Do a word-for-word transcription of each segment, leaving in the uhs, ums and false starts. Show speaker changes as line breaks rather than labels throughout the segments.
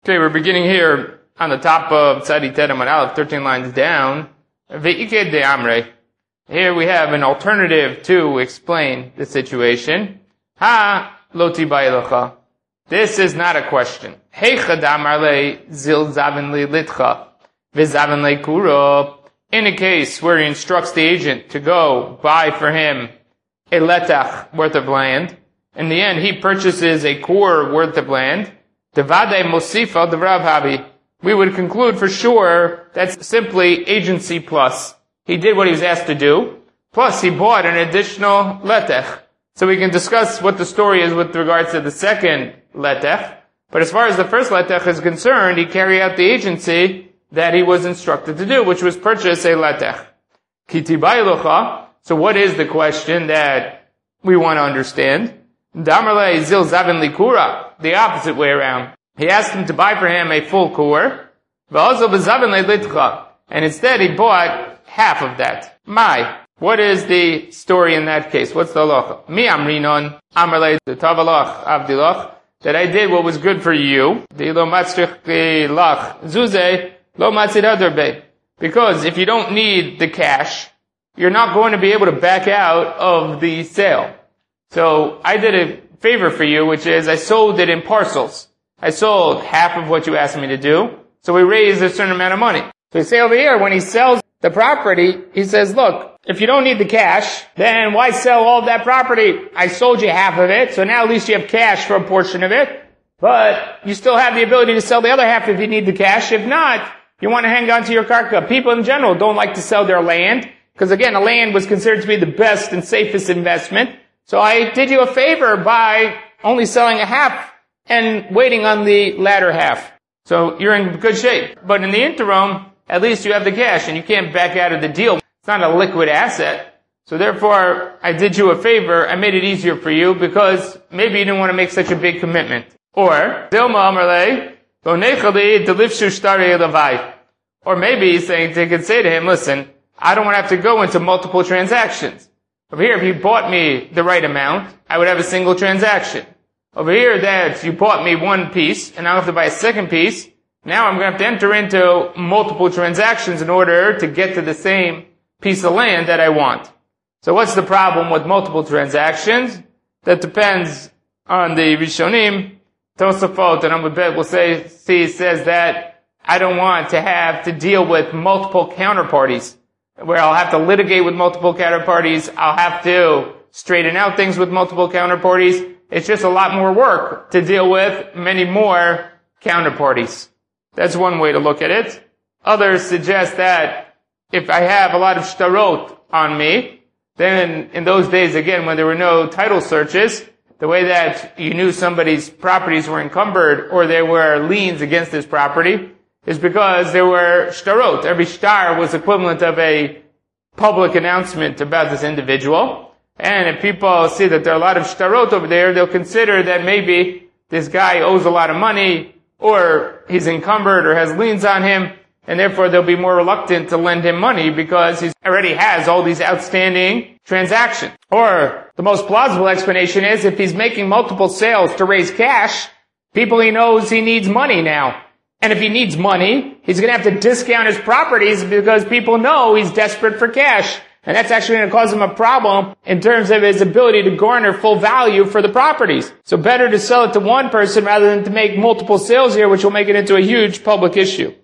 Okay, we're beginning here on the top of Tzadi Ted Amud Aleph, thirteen lines down. Ve'ike de Amre. Here we have an alternative to explain the situation. Ha loti ba'ilacha. This is not a question. Heicha damar le zil zavin li litcha v'zavin le kuro. In a case where he instructs the agent to go buy for him a letach worth of land, in the end he purchases a kur worth of land, devade mosifa devrav habi. We would conclude for sure that's simply agency plus. He did what he was asked to do, plus he bought an additional letech. So we can discuss what the story is with regards to the second letech. But as far as the first letech is concerned, he carried out the agency that he was instructed to do, which was purchase a letech. Kiti ba'ilucha. So what is the question that we want to understand? Damarle zil zavin likura. The opposite way around. He asked him to buy for him a full kur, and instead he bought half of that. My, what is the story in that case? What's the halacha? Mi amrinon amarle tavalach avdilach, that I did what was good for you. Because if you don't need the cash, you're not going to be able to back out of the sale. So I did a favor for you, which is I sold it in parcels. I sold half of what you asked me to do, so we raised a certain amount of money. So you say over here, when he sells the property, he says, look, if you don't need the cash, then why sell all of that property? I sold you half of it, so now at least you have cash for a portion of it, but you still have the ability to sell the other half if you need the cash. If not, you want to hang on to your karka. People in general don't like to sell their land, because again, the land was considered to be the best and safest investment. So I did you a favor by only selling a half and waiting on the latter half. So you're in good shape. But in the interim, at least you have the cash and you can't back out of the deal. It's not a liquid asset. So therefore, I did you a favor. I made it easier for you because maybe you didn't want to make such a big commitment. Or, or maybe he's saying, they could say to him, listen, I don't want to have to go into multiple transactions. Over here, if you bought me the right amount, I would have a single transaction. Over here, that you bought me one piece, and I'll have to buy a second piece. Now I'm going to have to enter into multiple transactions in order to get to the same piece of land that I want. So what's the problem with multiple transactions? That depends on the Rishonim. Tosafot and Amud Bet will say, see, says that I don't want to have to deal with multiple counterparties, where I'll have to litigate with multiple counterparties. I'll have to straighten out things with multiple counterparties. It's just a lot more work to deal with many more counterparties. That's one way to look at it. Others suggest that if I have a lot of shtarot on me, then in those days, again, when there were no title searches, the way that you knew somebody's properties were encumbered or there were liens against his property is because there were shtarot. Every shtar was equivalent of a public announcement about this individual. And if people see that there are a lot of shtarot over there, they'll consider that maybe this guy owes a lot of money, or he's encumbered or has liens on him, and therefore they'll be more reluctant to lend him money because he already has all these outstanding transactions. Or the most plausible explanation is if he's making multiple sales to raise cash, people he knows he needs money now. And if he needs money, he's going to have to discount his properties because people know he's desperate for cash. And that's actually going to cause him a problem in terms of his ability to garner full value for the properties. So better to sell it to one person rather than to make multiple sales here, which will make it into a huge public issue.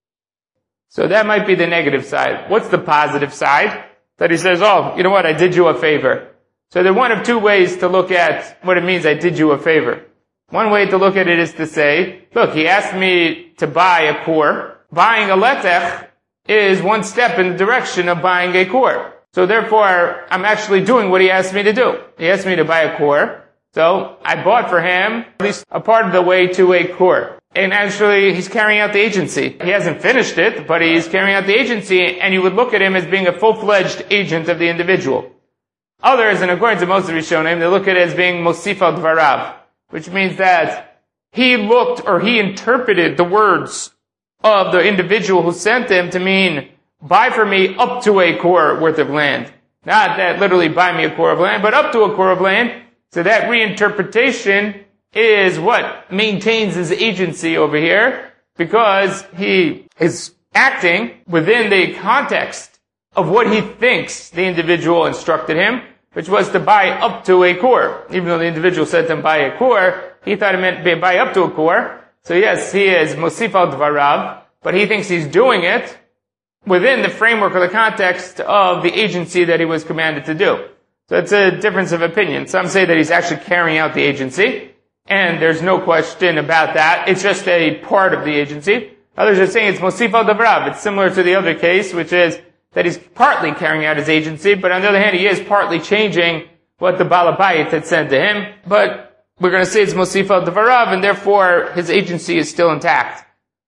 So that might be the negative side. What's the positive side? That he says, oh, you know what, I did you a favor. So there are one of two ways to look at what it means I did you a favor. One way to look at it is to say, look, he asked me to buy a kur. Buying a letech is one step in the direction of buying a kur. So therefore, I'm actually doing what he asked me to do. He asked me to buy a kur. So I bought for him at least a part of the way to a kur. And actually, he's carrying out the agency. He hasn't finished it, but he's carrying out the agency, and you would look at him as being a full-fledged agent of the individual. Others, and according to most of the Rishonim, they look at it as being Mosif al Dvarav, which means that he looked or he interpreted the words of the individual who sent him to mean, buy for me up to a kur worth of land. Not that literally buy me a kur of land, but up to a kur of land. So that reinterpretation is what maintains his agency over here, because he is acting within the context of what he thinks the individual instructed him, which was to buy up to a core. Even though the individual said to him buy a core, he thought it meant buy up to a core. So yes, he is Mosif al Dvarav, but he thinks he's doing it within the framework or the context of the agency that he was commanded to do. So it's a difference of opinion. Some say that he's actually carrying out the agency, and there's no question about that. It's just a part of the agency. Others are saying it's Mosif al Dvarav. It's similar to the other case, which is that he's partly carrying out his agency, but on the other hand, he is partly changing what the Baal Bayit had said to him. But we're going to say it's Mosif al Dvarav, and therefore his agency is still intact.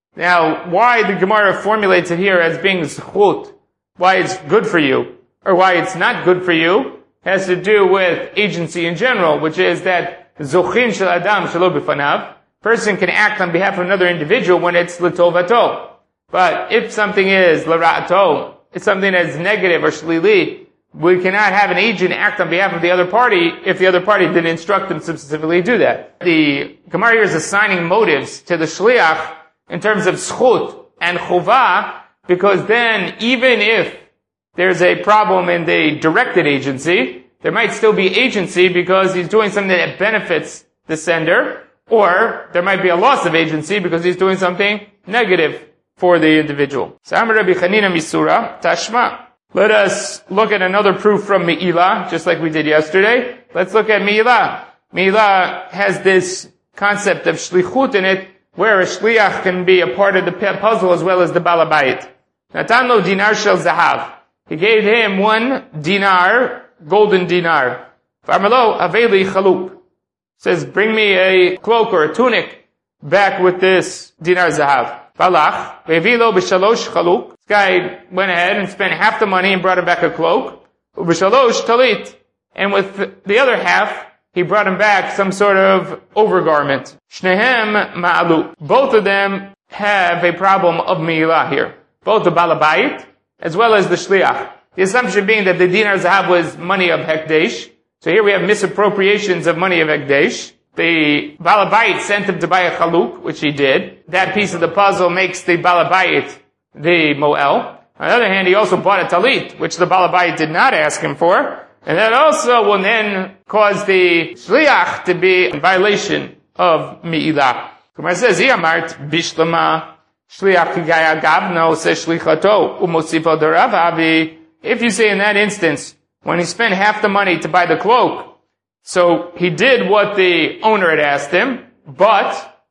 Now, why the Gemara formulates it here as being zchut, why it's good for you, or why it's not good for you, has to do with agency in general, which is that zochin shel adam shelo b'fanav, person can act on behalf of another individual when it's l'tovato. But if something is l'ra'ato, it's something that's negative or shlili, we cannot have an agent act on behalf of the other party if the other party didn't instruct them to specifically do that. The Gemara here is assigning motives to the shliach in terms of zchut and chuvah, because then even if there's a problem in the directed agency, there might still be agency because he's doing something that benefits the sender, or there might be a loss of agency because he's doing something negative for the individual. Samar Rabbi Chanina Misura, Tashma. Let us look at another proof from Me'ilah, just like we did yesterday. Let's look at Me'ilah. Me'ilah has this concept of shlichut in it, where a shliach can be a part of the puzzle as well as the Baal Bayit. Natan lo dinar shel zahav. He gave him one dinar, golden dinar. Farmalo aveli chaluk. Says, bring me a cloak or a tunic back with this dinar zahav. Balach, vevilo b'shalosh chaluk. This guy went ahead and spent half the money and brought him back a cloak. B'shalosh talit. And with the other half, he brought him back some sort of overgarment. Shnehem ma'alu. Both of them have a problem of me'ilah here. Both the Baal Bayit as well as the shliach. The assumption being that the dinar zahav was money of hekdesh. So here we have misappropriations of money of hekdesh. The Baal Bayit sent him to buy a chaluk, which he did. That piece of the puzzle makes the Baal Bayit the moel. On the other hand, he also bought a talit, which the Baal Bayit did not ask him for. And that also will then cause the shliach to be in violation of me'ilah. Kumar says, Iyamart bishlama shliach kigaya gavno se shlichato umosifo deravavi. If you say in that instance, when he spent half the money to buy the cloak, so he did what the owner had asked him, but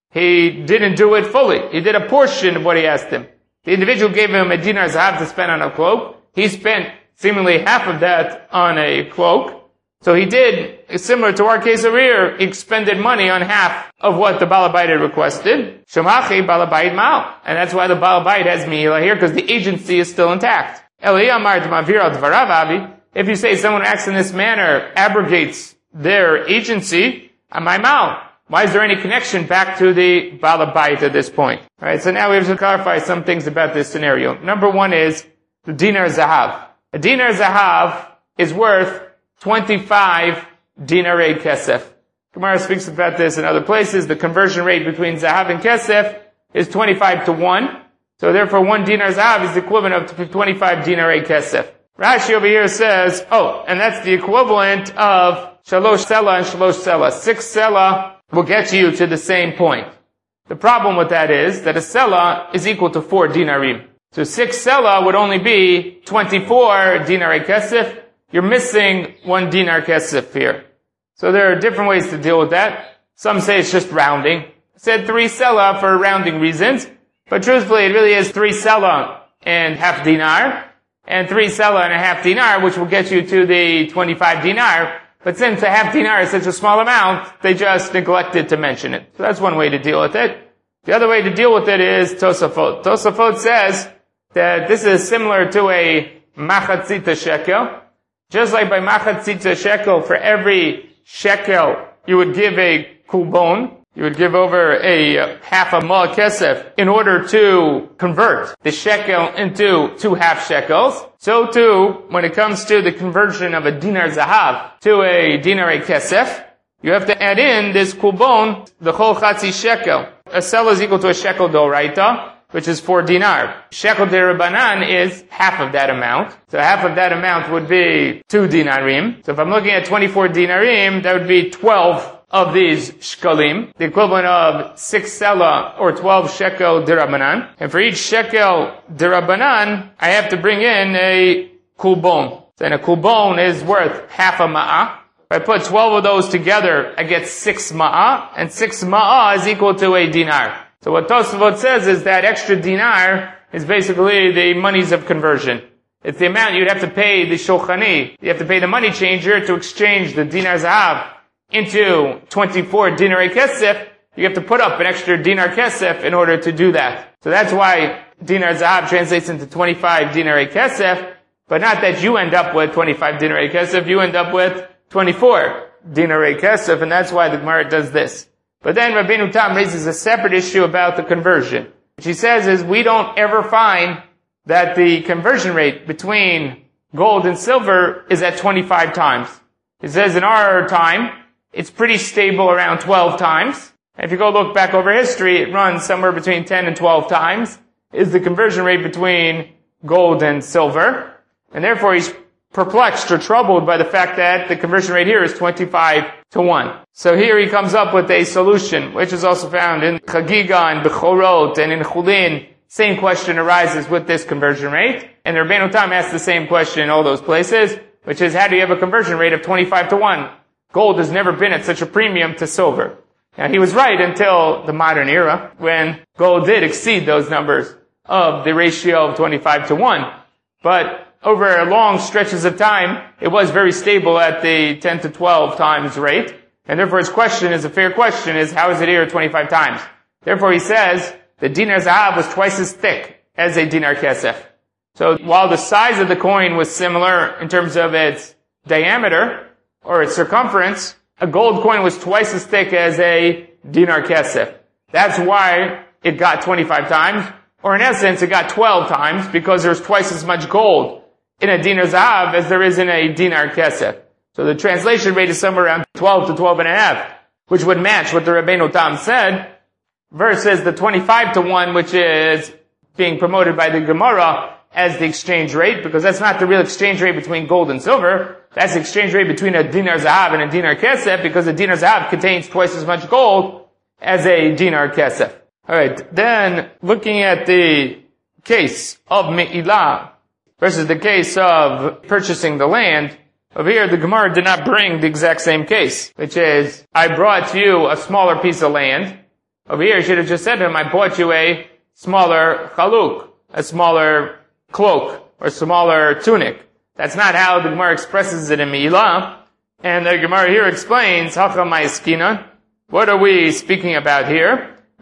he didn't do it fully. He did a portion of what he asked him. The individual gave him a dinar zahav to spend on a cloak. He spent seemingly half of that on a cloak. So he did, similar to our case over here, he expended money on half of what the Baal Bayit had requested. Shemachi Baal Bayit Ma'al. And that's why the Baal Bayit has me'ilah here, because the agency is still intact. If you say someone acts in this manner, abrogates their agency, amay mal. Why is there any connection back to the Baal Bayit at this point? Alright, so now we have to clarify some things about this scenario. Number one is the dinar zahav. A dinar zahav is worth twenty-five dinarei kesef. Gemara speaks about this in other places. The conversion rate between zahav and kesef is twenty-five to one. So therefore one dinar zahav is the equivalent of twenty-five dinarei kesef. Rashi over here says, oh, and that's the equivalent of shalosh sela and shalosh sela. Six sela will get you to the same point. The problem with that is that a sela is equal to four dinarim. So six sela would only be twenty-four dinarei kesef. You're missing one dinar kesef here. So there are different ways to deal with that. Some say it's just rounding. I said three sela for rounding reasons, but truthfully it really is three sela and half dinar, and three sela and a half dinar, which will get you to the twenty-five dinar. But since a half dinar is such a small amount, they just neglected to mention it. So that's one way to deal with it. The other way to deal with it is Tosafot. Tosafot says that this is similar to a machatzita shekel. Just like by machatzita shekel, for every shekel, you would give a kulbon. You would give over a uh, half a ma kesef in order to convert the shekel into two half shekels. So too, when it comes to the conversion of a dinar zahav to a dinarei kesef, you have to add in this kulbon, the chol chatzi shekel. A sela is equal to a shekel doraita, which is four dinar. Shekel derabanan is half of that amount. So half of that amount would be two dinarim. So if I'm looking at twenty-four dinarim, that would be twelve of these shkalim, the equivalent of six sela or twelve shekel derabanan. And for each shekel derabanan, I have to bring in a kulbon. Then a kulbon is worth half a ma'ah. If I put twelve of those together, I get six ma'ah, and six ma'ah is equal to a dinar. So what Tosafot says is that extra dinar is basically the monies of conversion. It's the amount you'd have to pay the shulchani. You have to pay the money changer to exchange the dinar zahav into twenty-four dinar kesef. You have to put up an extra dinar kesef in order to do that. So that's why dinar zahav translates into twenty-five dinar kesef, but not that you end up with twenty-five dinar kesef, you end up with twenty-four dinar kesef, and that's why the Gemara does this. But then Rabbeinu Tam raises a separate issue about the conversion. What he says is we don't ever find that the conversion rate between gold and silver is at twenty-five times. He says in our time, it's pretty stable around twelve times. And if you go look back over history, it runs somewhere between ten and twelve times is the conversion rate between gold and silver. And therefore he's perplexed or troubled by the fact that the conversion rate here is twenty-five to one. So here he comes up with a solution, which is also found in Chagiga and Bechorot and in Chulin. Same question arises with this conversion rate. And the Rabbeinu Tam asks the same question in all those places, which is how do you have a conversion rate of twenty-five to one? Gold has never been at such a premium to silver. Now he was right until the modern era, when gold did exceed those numbers of the ratio of twenty-five to one. But over long stretches of time, it was very stable at the ten to twelve times rate. And therefore his question is a fair question, is how is it here twenty-five times? Therefore he says the dinar zahav was twice as thick as a dinar kesef. So while the size of the coin was similar in terms of its diameter or its circumference, a gold coin was twice as thick as a dinar kesef. That's why it got twenty-five times, or in essence it got twelve times, because there's twice as much gold in a dinar zahav as there is in a dinar kesef. So the translation rate is somewhere around twelve to twelve and a half, which would match what the Rabbeinu Tam said, versus the twenty-five to one, which is being promoted by the Gemara as the exchange rate, because that's not the real exchange rate between gold and silver. That's the exchange rate between a dinar zahav and a dinar kesef, because a dinar zahav contains twice as much gold as a dinar kesef. Alright, then looking at the case of Me'ilah versus the case of purchasing the land, over here the Gemara did not bring the exact same case, which is, I brought you a smaller piece of land. Over here, you should have just said to him, I bought you a smaller chaluk, a smaller cloak, or smaller tunic. That's not how the Gemara expresses it in Me'ilah. And the Gemara here explains, Hacha ma'eskina, what are we speaking about here? He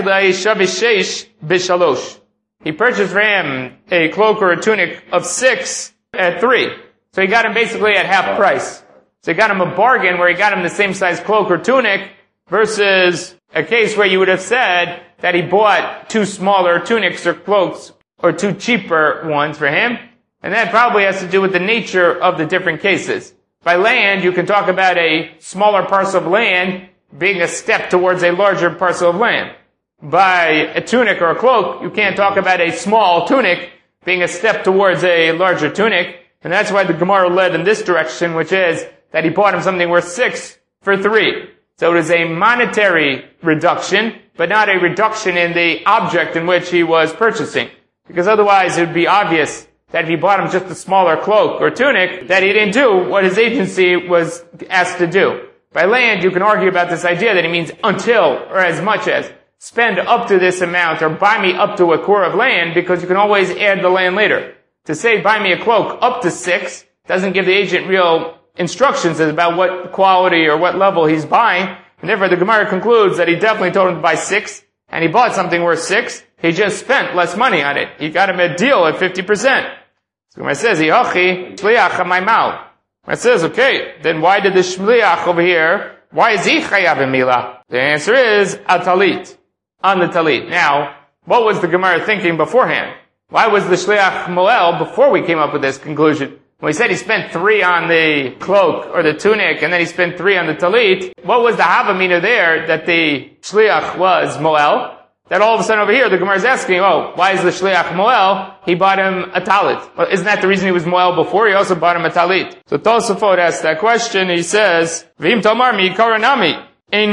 purchased for him a cloak or a tunic of six at three. So he got him basically at half price. So he got him a bargain where he got him the same size cloak or tunic versus a case where you would have said that he bought two smaller tunics or cloaks or two cheaper ones for him. And that probably has to do with the nature of the different cases. By land, you can talk about a smaller parcel of land being a step towards a larger parcel of land. By a tunic or a cloak, you can't talk about a small tunic being a step towards a larger tunic. And that's why the Gemara led in this direction, which is that he bought him something worth six for three. So it is a monetary reduction, but not a reduction in the object in which he was purchasing. Because otherwise it would be obvious that if he bought him just a smaller cloak or tunic, that he didn't do what his agency was asked to do. By land, you can argue about this idea that it means until, or as much as, spend up to this amount, or buy me up to a core of land, because you can always add the land later. To say, buy me a cloak up to six, doesn't give the agent real instructions about what quality or what level he's buying, and therefore the Gemara concludes that he definitely told him to buy six, and he bought something worth six, he just spent less money on it. He got him a deal at fifty percent. So Gemara says, Yochi, shliach ha'maymal. It says, okay, then why did the shliach over here, why is he chayav b'milah? The answer is, al talit, on the talit. Now, what was the Gemara thinking beforehand? Why was the shliach moel before we came up with this conclusion? When he said he spent three on the cloak or the tunic, and then he spent three on the talit, what was the havamina there that the shliach was moel? That all of a sudden over here, the Gemara is asking, oh, why is the shliach moel? He bought him a talit. Well, isn't that the reason he was moel before? He also bought him a talit. So Tosafot asks that question. He says, V'im tomar mi karanami. In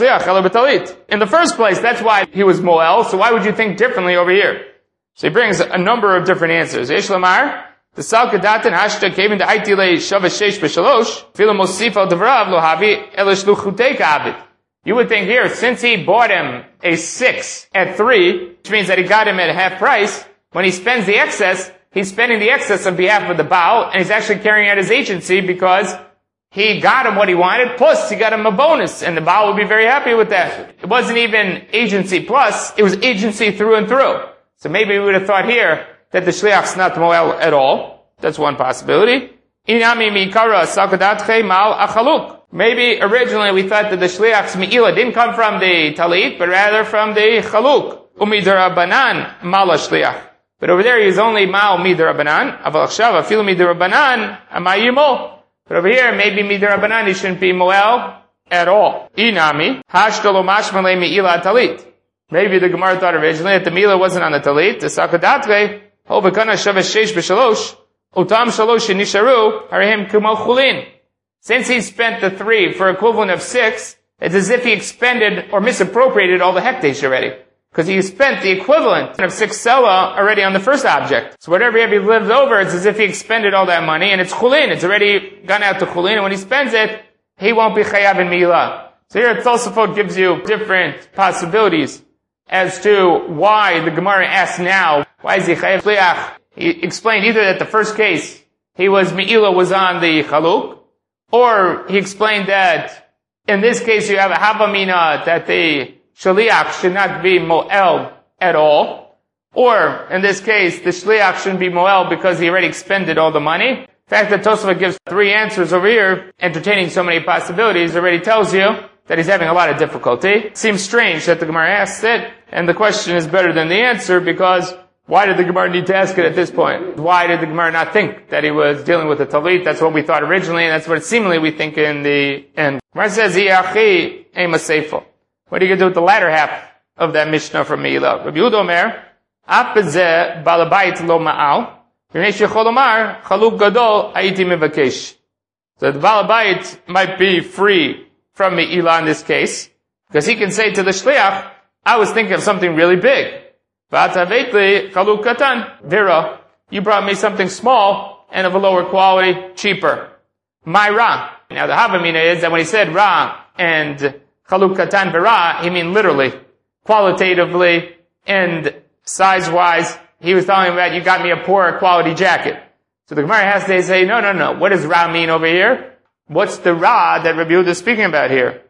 the first place, that's why he was moel, so why would you think differently over here? So he brings a number of different answers. Yesh lamar, the salkadatin hashta came into aitile shavashesh b'shalosh, filo mosif al devrav lo havi elish luchutei ka'abit. You would think here, since he bought him a six at three, which means that he got him at half price, when he spends the excess, he's spending the excess on behalf of the Baal, and he's actually carrying out his agency because he got him what he wanted, plus he got him a bonus, and the Baal would be very happy with that. It wasn't even agency plus, it was agency through and through. So maybe we would have thought here that the shliach's not moel at all. That's one possibility. Inami mikara sakadatche mal achaluk. Maybe originally we thought that the shliach's mi'ila didn't come from the talit, but rather from the chaluk. Umidarabanan mala shliach. But over there he's only mal midarabanan. Aval achshav afilu midarabanan amayimo. But over here, maybe midarabanan, he shouldn't be moel at all. Inami, hashtalo mashmale mi'ila talit. Maybe the Gemara thought originally that the mi'ila wasn't on the talit. The sakadatre, ho v'kana shavesh sheish b'shalosh, utam shalosh nisharu, harehim kumo chulin. Since he spent the three for equivalent of six, it's as if he expended or misappropriated all the hekdesh already. Because he spent the equivalent of six sela already on the first object. So whatever he lived over, it's as if he expended all that money, and it's chulin. It's already gone out to chulin, and when he spends it, he won't be chayav in mi'ila. So here Tosafot gives you different possibilities as to why the Gemara asks now, why is he chayav shliach? He explained either that the first case, he was mi'ila was on the chaluk, or he explained that in this case you have a havamina that the shliach should not be moel at all. Or, in this case, the shliach shouldn't be moel because he already expended all the money. The fact that Tosafot gives three answers over here, entertaining so many possibilities, already tells you that he's having a lot of difficulty. It seems strange that the Gemara asks it, and the question is better than the answer, because why did the Gemara need to ask it at this point? Why did the Gemara not think that he was dealing with a talit? That's what we thought originally, and that's what seemingly we think in the end. Gemara says, Iachi ema seifo. What are you going to do with the latter half of that Mishnah from Meila? Rabbi Yehuda Omer, Apezeh balabait lo ma'al, v'nei shechol omar, chaluk gadol ha'iti mevakesh. So the balabait might be free from Meila in this case, because he can say to the shliach, I was thinking of something really big. V'atavetli chaluk katan, vira, you brought me something small and of a lower quality, cheaper. My ra. Now the havamina is that when he said ra and chaluk katan v'ra, he mean literally, qualitatively, and size-wise, he was telling him that you got me a poorer quality jacket. So the Gemara has to say, no, no, no, what does ra mean over here? What's the ra that Rabbi Yehuda is speaking about here?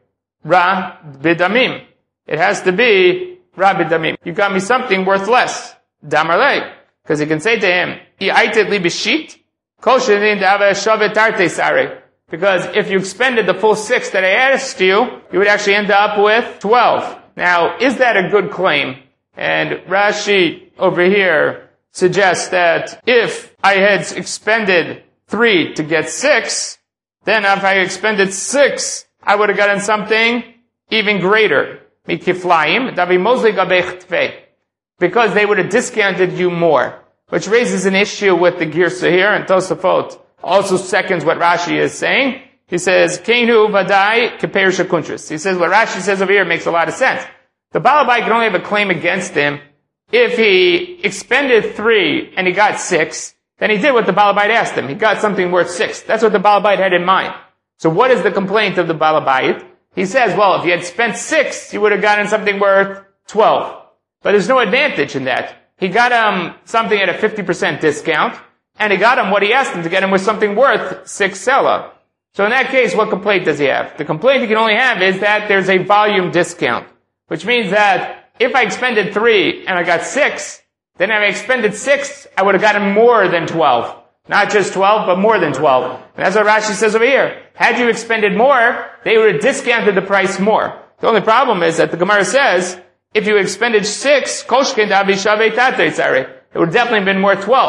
Ra bidamim. It has to be ra bidamim. You got me something worth less. Damarle. Because he can say to him, I'aited li b'shit, kol shenin da'ava shavet tarte sare. Because if you expended the full six that I asked you, you would actually end up with twelve. Now, is that a good claim? And Rashi over here suggests that if I had expended three to get six, then if I expended six, I would have gotten something even greater. Mikiflaim, davi mosli gabech tfei. Because they would have discounted you more. Which raises an issue with the Girsa here, and Tosafot also seconds what Rashi is saying. He says, Keinu vadai keper shakuntris. He says what Rashi says over here makes a lot of sense. The Balabai can only have a claim against him if he expended three and he got six, then he did what the Balabite asked him. He got something worth six. That's what the Balabite had in mind. So what is the complaint of the Balabite? He says, well, if you had spent six, you would have gotten something worth twelve. But there's no advantage in that. He got him something at a fifty percent discount, and he got him what he asked him to get him was something worth six sela. So in that case, what complaint does he have? The complaint he can only have is that there's a volume discount. Which means that if I expended three and I got six, then if I expended six, I would have gotten more than twelve. Not just twelve, but more than twelve. And that's what Rashi says over here. Had you expended more, they would have discounted the price more. The only problem is that the Gemara says, if you expended six, koshkin davi shavei tatei tzare, it would have definitely been worth twelve.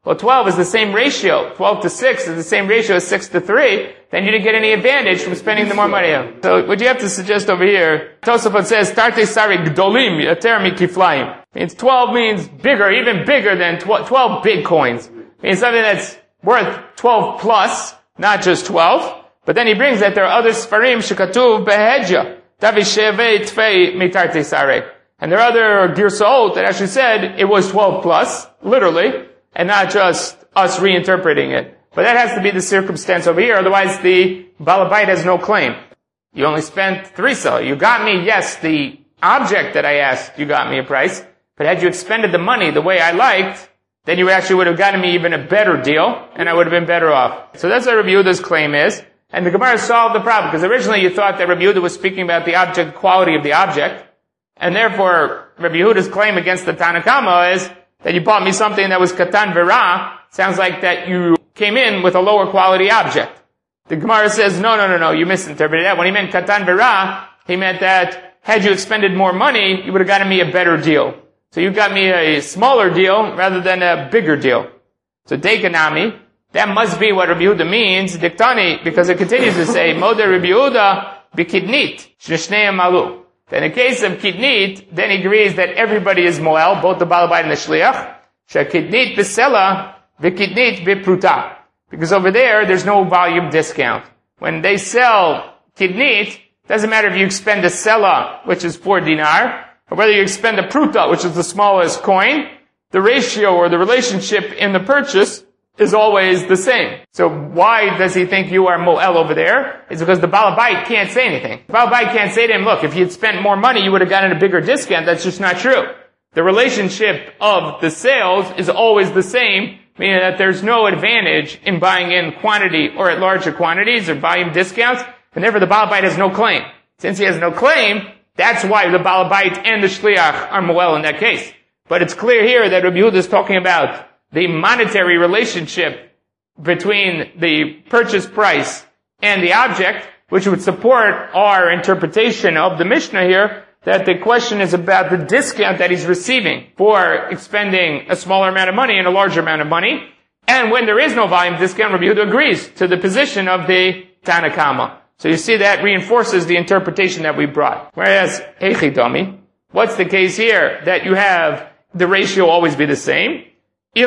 well, twelve is the same ratio. twelve to six is the same ratio as six to three. Then you didn't get any advantage from spending the more money. So what you have to suggest over here, Tosafot says, Tarte sari gdolim yater mikiflaim. Means twelve means bigger, even bigger than twelve big coins. Means something that's worth twelve plus, not just twelve. But then he brings that there are other Sfarim shekatuv behedja. Davi sheve tfei mitarte sari. And there are other Girsaot that actually said it was twelve plus, literally, and not just us reinterpreting it. But that has to be the circumstance over here, otherwise the Balabait has no claim. You only spent three sel. You got me, yes, the object that I asked, you got me a price, but had you expended the money the way I liked, then you actually would have gotten me even a better deal, and I would have been better off. So that's what Rabbi Yehuda's claim is. And the Gemara solved the problem, because originally you thought that Rabbi Yehuda was speaking about the object, quality of the object, and therefore Rabbi Yehuda's claim against the Tanna Kama is that you bought me something that was katan vera. Sounds like that you came in with a lower quality object. The Gemara says, no, no, no, no, you misinterpreted that. When he meant katan vera, he meant that had you expended more money, you would have gotten me a better deal. So you got me a smaller deal rather than a bigger deal. So Dekanami, that must be what Rabbi Yehuda means, Diktani, because it continues to say, Moder Rabbi Yehuda b'kidnit, sh'nei malu. In the case of kidnit, then he agrees that everybody is moel, both the balabait and the shliach. Shekidnit b'sela, v'kidnit b'pruta. Because over there, there's no volume discount. When they sell kidnit, doesn't matter if you expend a sela, which is four dinar, or whether you expend a pruta, which is the smallest coin, the ratio or the relationship in the purchase is always the same. So why does he think you are mo'el over there? It's because the balabait can't say anything. The balabait can't say to him, look, if you'd spent more money, you would have gotten a bigger discount. That's just not true. The relationship of the sales is always the same, meaning that there's no advantage in buying in quantity or at larger quantities or volume discounts, and therefore the balabait has no claim. Since he has no claim, that's why the balabait and the shliach are mo'el in that case. But it's clear here that Rabbi Yehuda is talking about the monetary relationship between the purchase price and the object, which would support our interpretation of the Mishnah here, that the question is about the discount that he's receiving for expending a smaller amount of money and a larger amount of money. And when there is no volume discount, Rabbi Yehuda agrees to the position of the Tanna Kama. So you see that reinforces the interpretation that we brought. Whereas, Heichidami, what's the case here? That you have the ratio always be the same. If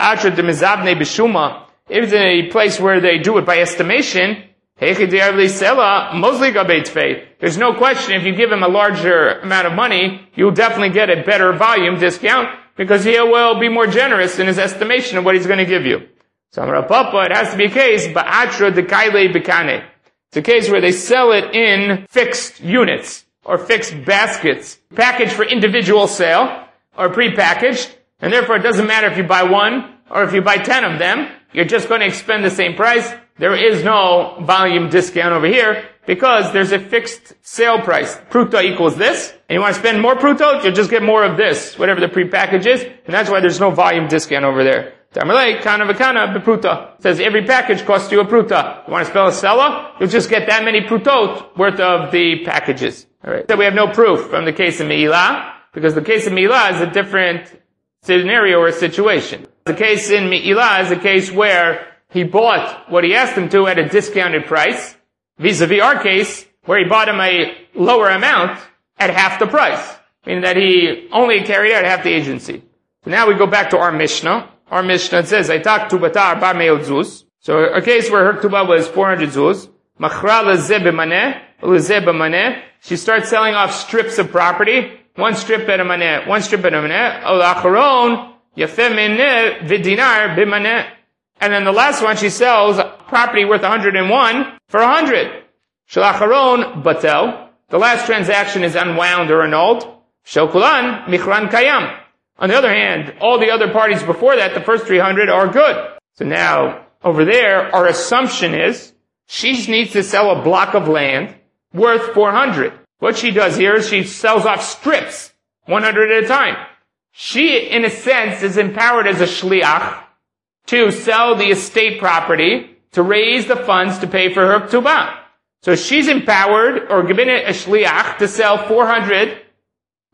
it's in a place where they do it by estimation, there's no question if you give him a larger amount of money, you'll definitely get a better volume discount because he will be more generous in his estimation of what he's going to give you. So it has to be a case, it's a case where they sell it in fixed units or fixed baskets, packaged for individual sale or prepackaged. And therefore, it doesn't matter if you buy one or if you buy ten of them. You're just going to expend the same price. There is no volume discount over here because there's a fixed sale price. Pruta equals this. And you want to spend more pruta, you'll just get more of this, whatever the prepackage is. And that's why there's no volume discount over there. Tamalei, kana v'kana b'pruta. Says every package costs you a pruta. You want to spell a sela? You'll just get that many prutot worth of the packages. Alright. So we have no proof from the case of Me'ilah because the case of Me'ilah is a different scenario or situation. The case in Me'ilah is a case where he bought what he asked him to at a discounted price, vis-a-vis our case, where he bought him a lower amount at half the price, meaning that he only carried out half the agency. So now we go back to our Mishnah. Our Mishnah says, Aitak tubata arba me'ot zuz. So a case where her tuba was four hundred zuz, machra lezeh b'maneh, lezeh b'maneh. She starts selling off strips of property, one strip at a maneh, one strip at a maneh, al-acharon, yafeh meneh, v'dinar b'maneh. And then the last one, she sells property worth one hundred one for one hundred. Shalacharon batel. The last transaction is unwound or annulled. Shokulan michran kayam. On the other hand, all the other parties before that, the first three hundred, are good. So now, over there, our assumption is she needs to sell a block of land worth four hundred. What she does here is she sells off strips, one hundred at a time. She, in a sense, is empowered as a shliach to sell the estate property to raise the funds to pay for her ktubah. So she's empowered, or given a shliach, to sell four hundred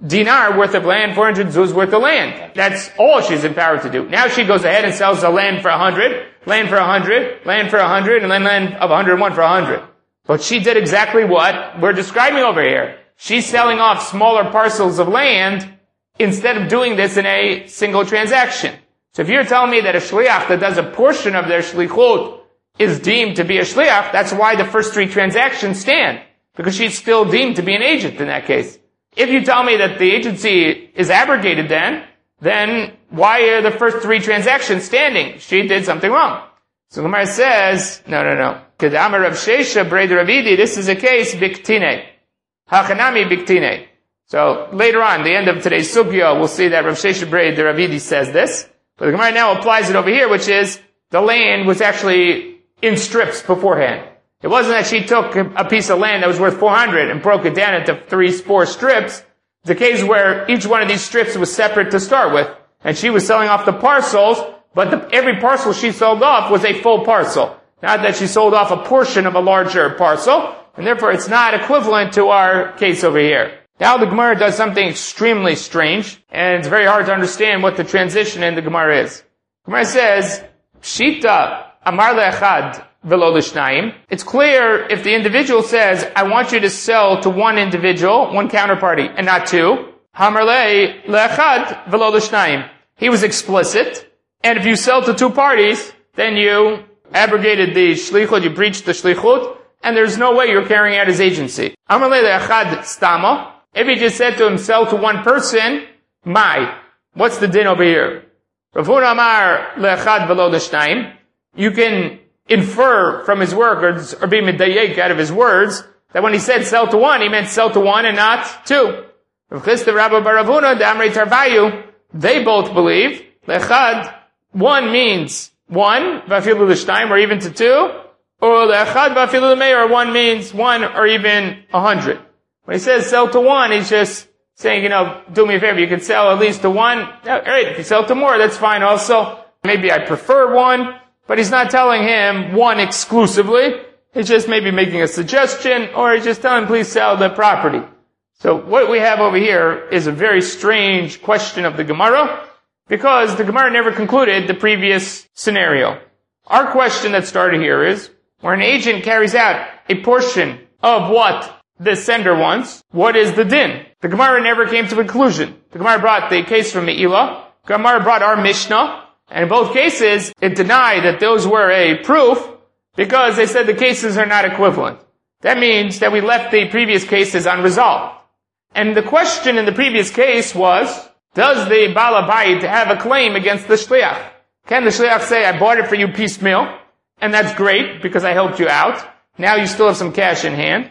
dinar worth of land, four hundred zuz worth of land. That's all she's empowered to do. Now she goes ahead and sells the land for a hundred, land for a hundred, land for a hundred, and then land of one hundred one for a hundred. But she did exactly what we're describing over here. She's selling off smaller parcels of land instead of doing this in a single transaction. So if you're telling me that a shliach that does a portion of their shlichut is deemed to be a shliach, that's why the first three transactions stand. Because she's still deemed to be an agent in that case. If you tell me that the agency is abrogated then, then why are the first three transactions standing? She did something wrong. So Gemara says, no, no, no. Kedama Rav Shesha Breder Ravidi, this is a case, biktine. Hachanami biktine. So later on, the end of today's sugya, we'll see that Rav Shesha Breder Ravidi says this. But the Gemara now applies it over here, which is the land was actually in strips beforehand. It wasn't that she took a piece of land that was worth four hundred and broke it down into three, four strips. It's a case where each one of these strips was separate to start with. And she was selling off the parcels, but the, every parcel she sold off was a full parcel. Not that she sold off a portion of a larger parcel, and therefore it's not equivalent to our case over here. Now the Gemara does something extremely strange, and it's very hard to understand what the transition in the Gemara is. Gemara says, Pshita amar le'echad v'lo l'shnayim. It's clear if the individual says, I want you to sell to one individual, one counterparty, and not two. Hamar le'echad v'lo l'shnayim. He was explicit, and if you sell to two parties, then you abrogated the shlichut, you breached the shlichut, and there's no way you're carrying out his agency. Amar le'echad stama. If he just said to him, sell to one person, mai. What's the din over here? Rav Huna amar le'echad v'lo l'shnayim. You can infer from his words, or be medayek out of his words, that when he said sell to one, he meant sell to one and not two. Rav Chisda Rabba bar Rav Huna, the Amrei Tarvayu, they both believe, le'echad, one means one, v'afilu l'shnayim, or even to two, or le'echad v'afilu l'mei, or one means one, or even a hundred. When he says sell to one, he's just saying, you know, do me a favor, you can sell at least to one. Alright, if you sell to more, that's fine also. Maybe I prefer one, but he's not telling him one exclusively. He's just maybe making a suggestion, or he's just telling him, please sell the property. So what we have over here is a very strange question of the Gemara, because the Gemara never concluded the previous scenario. Our question that started here is, where an agent carries out a portion of what the sender wants, what is the din? The Gemara never came to a conclusion. The Gemara brought the case from Me'ilah. The Gemara brought our Mishnah. And in both cases, it denied that those were a proof because they said the cases are not equivalent. That means that we left the previous cases unresolved. And the question in the previous case was, does the Baal Habayit have a claim against the Shliach? Can the Shliach say, I bought it for you piecemeal, and that's great because I helped you out. Now you still have some cash in hand.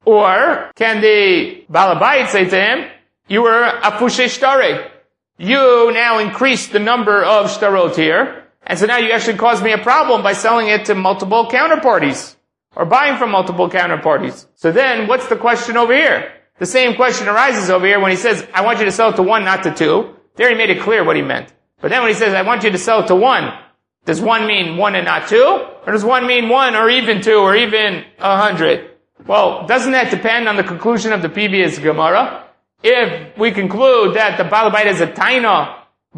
Or can the Baal Habayit say to him, you were afushe shtare. You now increase the number of shtarot here, and so now you actually caused me a problem by selling it to multiple counterparties, or buying from multiple counterparties. So then, what's the question over here? The same question arises over here when he says, I want you to sell it to one, not to two. There he made it clear what he meant. But then when he says, I want you to sell it to one, does one mean one and not two? Or does one mean one, or even two, or even a hundred? Well, doesn't that depend on the conclusion of the previous Gemara? If we conclude that the Baal Habayit is a taina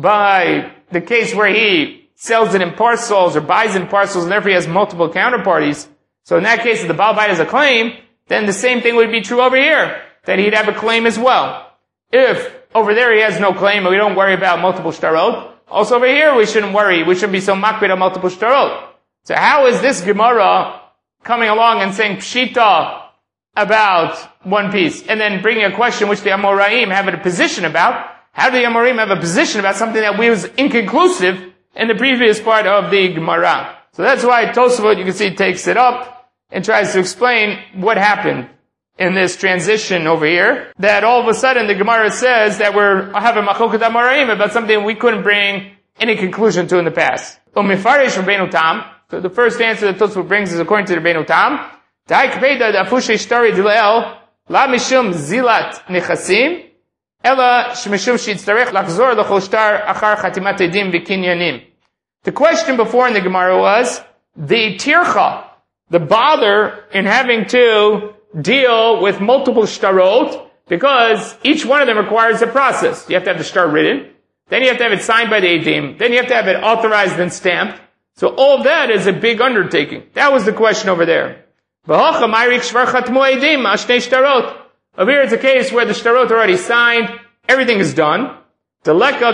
by the case where he sells it in parcels or buys in parcels and therefore he has multiple counterparties, so in that case if the Baal Habayit has a claim, then the same thing would be true over here, that he'd have a claim as well. If over there he has no claim and we don't worry about multiple shtarot, also over here we shouldn't worry, we shouldn't be so makbid on multiple shtarot. So how is this Gemara coming along and saying pshita about one piece, and then bringing a question which the Amoraim have a position about? How do the Amoraim have a position about something that was inconclusive in the previous part of the Gemara? So that's why Tosafot, you can see, takes it up and tries to explain what happened in this transition over here, that all of a sudden the Gemara says that we're having machoket Amoraim about something we couldn't bring any conclusion to in the past. Umifarish Rabbeinu Tam. So the first answer that Tosafot brings is according to Rabbeinu Tam. The question before in the Gemara was the tircha, the bother in having to deal with multiple shtarot Because each one of them requires a process. You have to have the shtar written, then you have to have it signed by the Eidim, then you have to have it authorized and stamped. So all of that is a big undertaking. That was the question over there. Over here it's a case where the shtarot are already signed, everything is done. So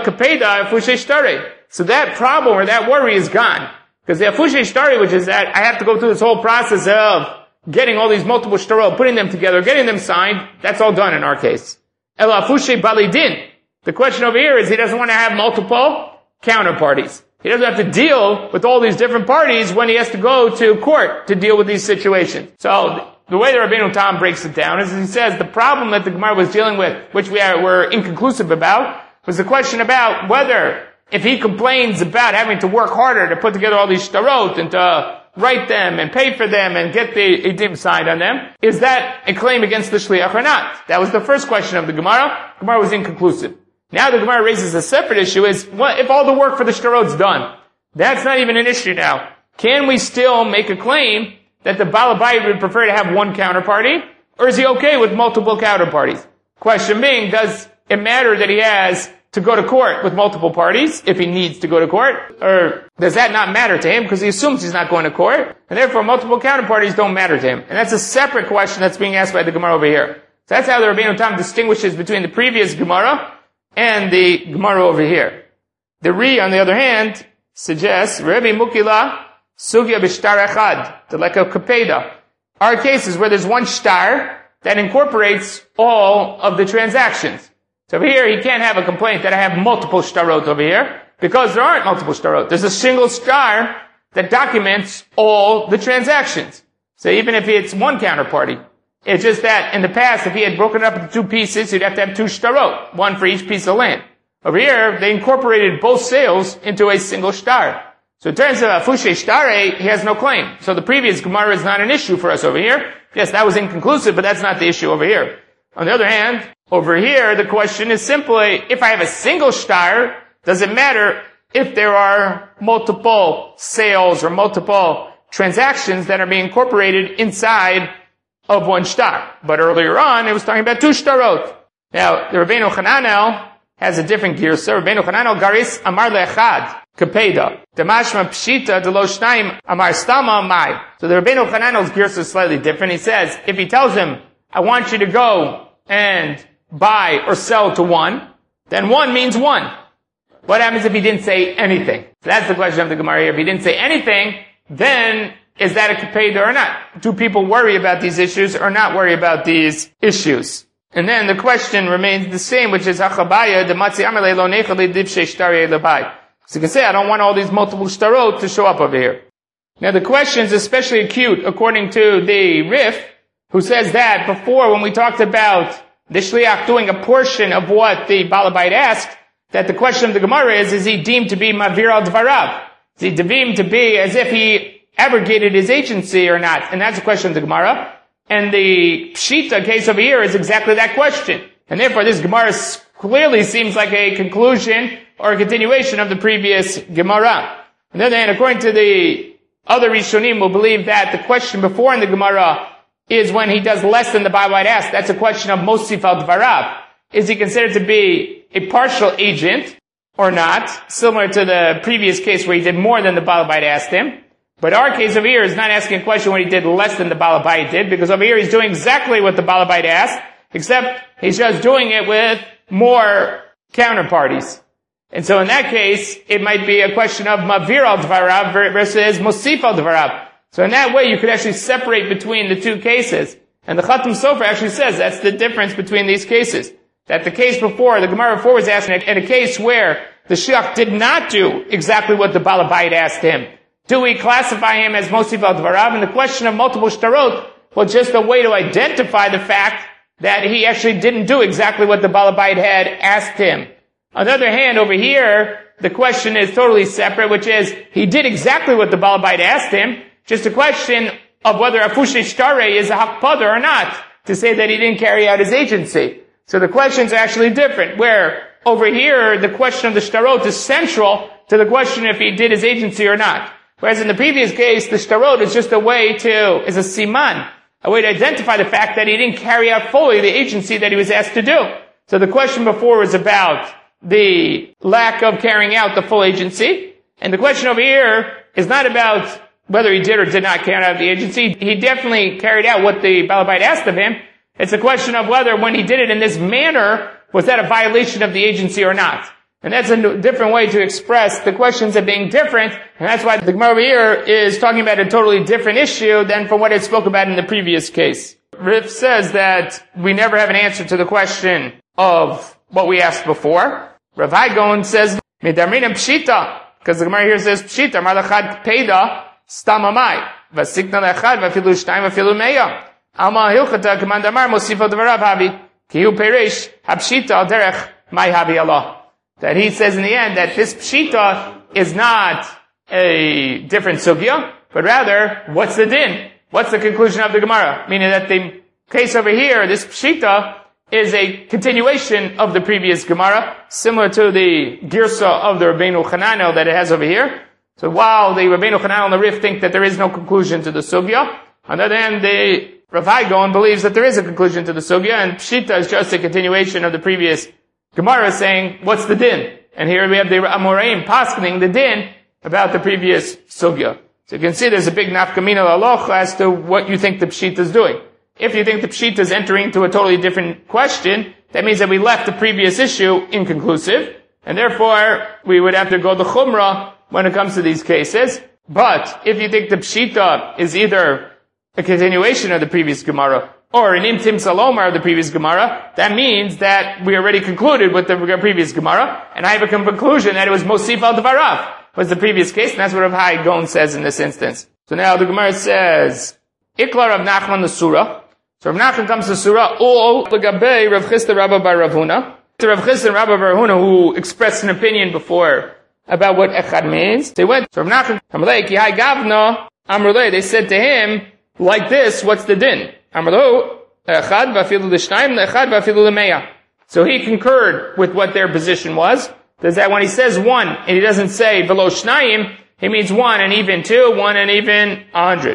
that problem or that worry is gone. Because the afushe shtari, which is that I have to go through this whole process of getting all these multiple shtarot, putting them together, getting them signed, that's all done in our case. El afushe balidin. The question over here is he doesn't want to have multiple counterparties. He doesn't have to deal with all these different parties when he has to go to court to deal with these situations. So the way the Rabbeinu Tam breaks it down is he says the problem that the Gemara was dealing with, which we are, were inconclusive about, was the question about whether if he complains about having to work harder to put together all these shtarot and to write them and pay for them and get the edim signed on them, is that a claim against the shliach or not? That was the first question of the Gemara. The Gemara was inconclusive. Now the Gemara raises a separate issue is, what if all the work for the shtarot's done? That's not even an issue now. Can we still make a claim that the Baal Bayit would prefer to have one counterparty? Or is he okay with multiple counterparties? Question being, does it matter that he has to go to court with multiple parties, if he needs to go to court? Or does that not matter to him because he assumes he's not going to court? And therefore multiple counterparties don't matter to him. And that's a separate question that's being asked by the Gemara over here. So that's how the Rabbeinu Tam distinguishes between the previous Gemara and the Gemara over here. The Ri, on the other hand, suggests, Rebbe Mukila, Sugya b'shtar echad, the like a kapeda. Are cases where there's one shtar that incorporates all of the transactions. So over here, he can't have a complaint that I have multiple shtarot over here, because there aren't multiple shtarot. There's a single shtar that documents all the transactions. So even if it's one counterparty, it's just that in the past, if he had broken it up into two pieces, he'd have to have two shtarot, one for each piece of land. Over here, they incorporated both sales into a single shtar. So in terms of afushe shtare, he has no claim. So the previous Gemara is not an issue for us over here. Yes, that was inconclusive, but that's not the issue over here. On the other hand, over here, the question is simply, if I have a single shtar, does it matter if there are multiple sales or multiple transactions that are being incorporated inside of one shtar? But earlier on, it was talking about two shtarot. Now, the Rabbeinu Hananel has a different girsa. Rabbeinu Hananel garis amar le'echad kapeda. Demashma pshita delo shnayim amar stama mai. So the Rabbeinu Hananel's girsa is slightly different. He says, if he tells him, I want you to go and buy or sell to one, then one means one. What happens if he didn't say anything? So that's the question of the Gemara here. If he didn't say anything, then is that a kapeda or not? Do people worry about these issues or not worry about these issues? And then the question remains the same, which is achabaya de matzi amele lo nechali divshe shtari lebai. So you can say, I don't want all these multiple shtarot to show up over here. Now the question is especially acute according to the Rif, who says that before when we talked about the shliach doing a portion of what the Baal Bayit asked, that the question of the Gemara is, is he deemed to be mavir al dvarav? Is he deemed to be as if he abrogated his agency or not? And that's the question of the Gemara. And the Pshita case over here is exactly that question. And therefore this Gemara clearly seems like a conclusion or a continuation of the previous Gemara. On the other hand, according to the other Rishonim, who believe that the question before in the Gemara is when he does less than the Baal Bayit asked. That's a question of Mosif al Dvarav. Is he considered to be a partial agent or not? Similar to the previous case where he did more than the Baal Bayit asked him. But our case over here is not asking a question when he did less than the Baal Bayit did, because over here he's doing exactly what the Baal Bayit asked, except he's just doing it with more counterparties. And so in that case, it might be a question of Mavir al Dvarav versus Mosif al Dvarav. So in that way, you could actually separate between the two cases. And the Khatam Sofer actually says that's the difference between these cases. That the case before, the Gemara before was asking, in a case where the Shliach did not do exactly what the Baal Bayit asked him, do we classify him as Mosif al Dvarav? And the question of multiple shtarot was just a way to identify the fact that he actually didn't do exactly what the Baal Bayit had asked him. On the other hand, over here, the question is totally separate, which is, he did exactly what the Baal Bayit asked him, just a question of whether afushe shtare is a hakpada or not, to say that he didn't carry out his agency. So the questions are actually different, where over here, the question of the shtarot is central to the question if he did his agency or not. Whereas in the previous case, the shtarot is just a way to, is a siman, a way to identify the fact that he didn't carry out fully the agency that he was asked to do. So the question before was about the lack of carrying out the full agency, and the question over here is not about whether he did or did not carry out the agency. He definitely carried out what the Baal Bait asked of him. It's a question of whether when he did it in this manner, was that a violation of the agency or not. And that's a different way to express the questions of being different, and that's why the Gemara over here is talking about a totally different issue than from what it spoke about in the previous case. Rif says that we never have an answer to the question of what we asked before. Rav Hai Gaon says, Midarmina Pshita, because the Gemara here says Pshita, Malachad Peda, Stamamai, Vasikna Lechad, Vafilu Shtaim, Vafilu Meya, Alma Hilchata, Kamandamar, Mosifo Devarav Havi, Kihu Perish, Hapshita, Derech, Mai Havi Allah. That he says in the end that this Pshita is not a different sugya, but rather, what's the din? What's the conclusion of the Gemara? Meaning that the case over here, this Pshita, is a continuation of the previous Gemara, similar to the Girsa of the Rabbeinu Chananel that it has over here. So while the Rabbeinu Chananel and the Rif think that there is no conclusion to the sugya, on the other hand, the Rav Hai Gaon believes that there is a conclusion to the sugya, and Pshita is just a continuation of the previous Gemara saying, what's the din? And here we have the Amoraim paskening the din about the previous sugya. So you can see there's a big nafkamina laloch as to what you think the Pshita is doing. If you think the Pshita is entering into a totally different question, that means that we left the previous issue inconclusive, and therefore we would have to go to Chumrah when it comes to these cases. But if you think the Pshita is either a continuation of the previous Gemara, or an imtim salomar of the previous Gemara, that means that we already concluded with the previous Gemara, and I have a conclusion that it was Mosif al Devarav, was the previous case, and that's what Rav Hai Gaon says in this instance. So now the Gemara says, Ikla Rav Nachman the Surah. So Rav Nachman comes to Surah, O L'gabei Rav Chisda Rabba bar Rav Huna. To Rav Chisda and Rabba bar Huna, who expressed an opinion before about what Echad means, they went to Rav Nachman, Amalei ki hai gavna, Amrulei, they said to him, like this, what's the din? So he concurred with what their position was. Is that when he says one, and he doesn't say velo shnayim, he means one and even two, one and even a hundred.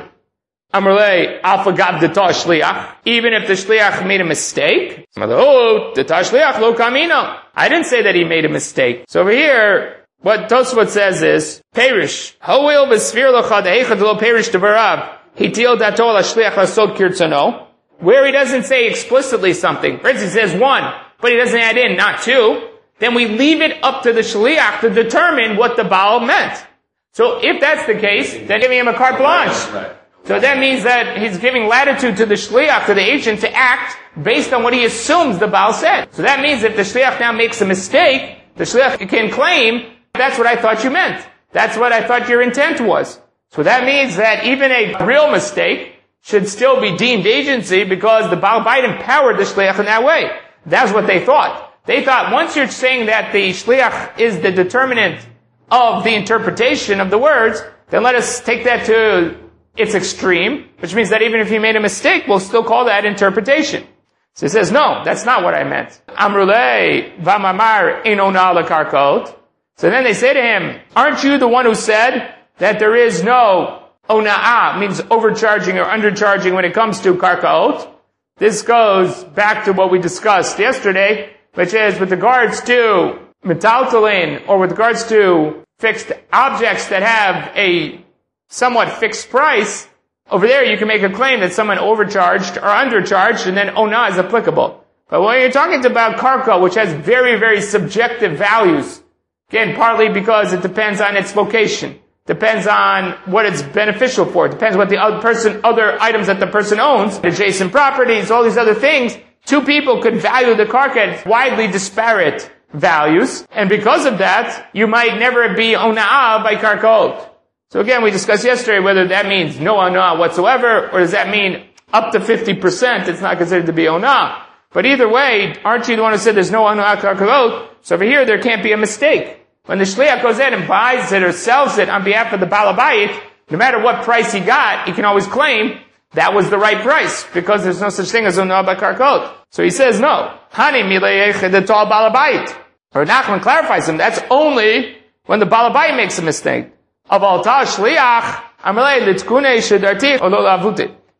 Amrulei alpha gav deta shliach. Even if the shliach made a mistake, oh, deta shliach lo kamino. I didn't say that he made a mistake. So over here, what Tosfot says is perish. Hoil v'sfir locha de'echad lo perish devarav. Hitil dato la shliach lasod kirtzano. Where he doesn't say explicitly something. For instance, he says one, but he doesn't add in, not two. Then we leave it up to the shliach to determine what the Baal meant. So if that's the case, then giving him a carte blanche. So that means that he's giving latitude to the shliach, to the agent, to act based on what he assumes the Baal said. So that means if the shliach now makes a mistake, the shliach can claim, that's what I thought you meant. That's what I thought your intent was. So that means that even a real mistake should still be deemed agency because the Baal Bait empowered the shliach in that way. That's what they thought. They thought once you're saying that the shliach is the determinant of the interpretation of the words, then let us take that to its extreme, which means that even if he made a mistake, we'll still call that interpretation. So he says, no, that's not what I meant. Amrulei v'amamar einona lekarkot. So then they say to him, aren't you the one who said that there is no ona'ah, means overcharging or undercharging when it comes to karkaot? This goes back to what we discussed yesterday, which is with regards to metaltalin, or with regards to fixed objects that have a somewhat fixed price. Over there you can make a claim that someone overcharged or undercharged, and then ona'ah is applicable. But when you're talking about karka, which has very, very subjective values, again, partly because it depends on its location, depends on what it's beneficial for, depends what the other person, other items that the person owns, adjacent properties, all these other things. Two people could value the karka at widely disparate values, and because of that, you might never be ona'ah by karkaot. So again, we discussed yesterday whether that means no ona'ah whatsoever, or does that mean up to fifty percent it's not considered to be ona'ah. But either way, aren't you the one who said there's no ona'ah karkaot? So over here, there can't be a mistake. When the shliach goes in and buys it or sells it on behalf of the Baal Bayit, no matter what price he got, he can always claim that was the right price, because there's no such thing as ona'ah by karkaot. So he says no. Hani milei chedetal Baal Bayit. Or Nachman clarifies him, that's only when the Baal Bayit makes a mistake. Of alta shliach, amalei litkune shedarti olo lavutit.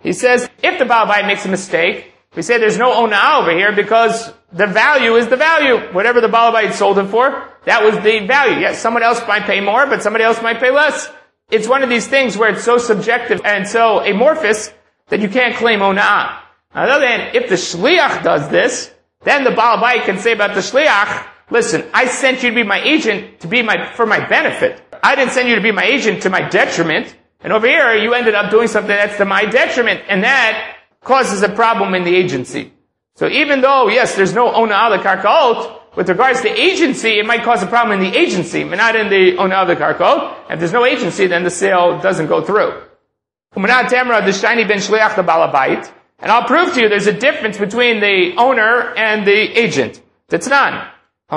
He says, if the Baal Bayit makes a mistake, we say there's no ona'ah over here because the value is the value. Whatever the Baal Bayit sold it for, that was the value. Yes, someone else might pay more, but somebody else might pay less. It's one of these things where it's so subjective and so amorphous that you can't claim ona'ah. On the other hand, if the shliach does this, then the Baal Bayit can say about the shliach, listen, I sent you to be my agent to be my, for my benefit. I didn't send you to be my agent to my detriment. And over here, you ended up doing something that's to my detriment. And that causes a problem in the agency. So even though, yes, there's no ona'ah l'karkaot, with regards to agency, it might cause a problem in the agency, but not in the ona'ah l'karkaot. If there's no agency, then the sale doesn't go through. And I'll prove to you there's a difference between the owner and the agent. Tetznan.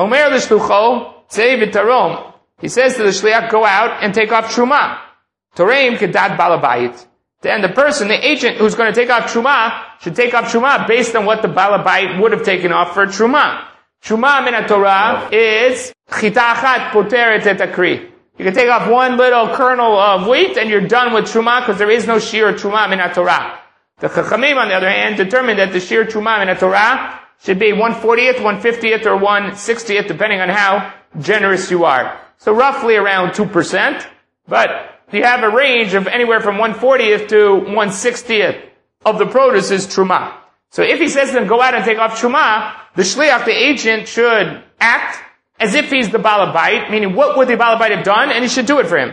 He says to the shliach, go out and take off truma. Toreim kedat balabayit. Then the person, the agent who's going to take off truma, should take off truma based on what the balabayit would have taken off for truma. Truma min Torah is chita achat poteret et akri. You can take off one little kernel of wheat and you're done with truma because there is no shir truma min Torah. The Chachamim, on the other hand, determined that the shir truma min Torah should be one fortieth, one fiftieth, or one sixtieth, depending on how generous you are. So roughly around two percent, but you have a range of anywhere from one fortieth to one sixtieth of the produce is truma. So if he says to them, go out and take off truma, the shliach, the agent, should act as if he's the Baal Bayit, meaning what would the Baal Bayit have done, and he should do it for him.